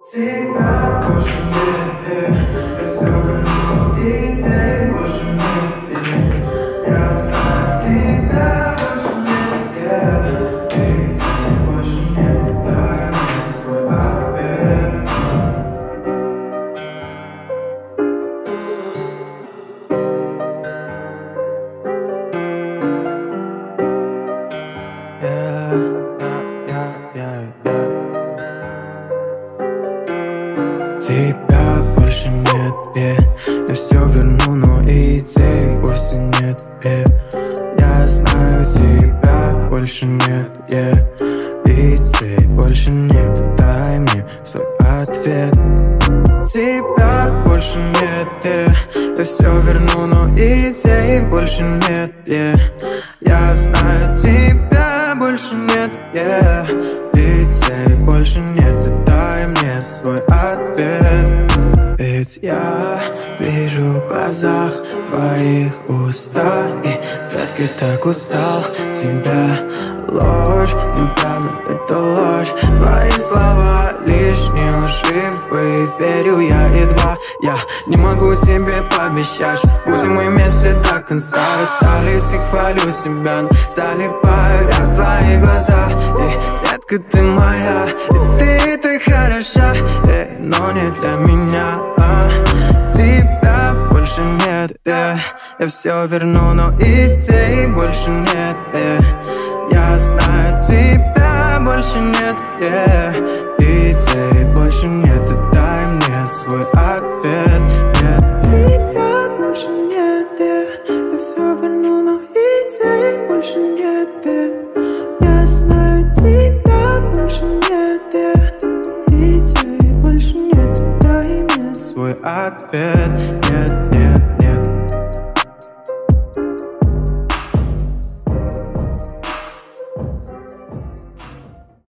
Тебя больше нет, я все верну, и тебя больше нет, я знаю, тебя больше нет, и тебя больше нет, дай мне свой ответ. Тебя больше нет, я все верну, но идей вовсе нет, я знаю, тебя больше нет, идей больше нет, дай мне свой ответ. Тебя больше нет, я все верну, но идей больше нет, я знаю, тебя больше нет, идей больше нет, дай мне свой ответ. Ведь я вижу в глазах твоих уста, и сладко так устал тебя. Ложь, неправда, это ложь, твои слова лишние лживые, верю я едва. Я не могу себе пообещать, что будем мы вместе до конца. Расстались и хвалю себя, но залипаю я в твои глаза. Сетка, ты моя, и ты хороша, но не для меня. Тебя больше нет, я все верну, но идей больше нет, я знаю, тебя больше нет, идей больше нет, дай мне свой ответ. Нет, тебя больше нет, я все верну, но идей больше нет, я знаю, тебя больше нет, идей больше нет, дай мне свой ответ. Нет,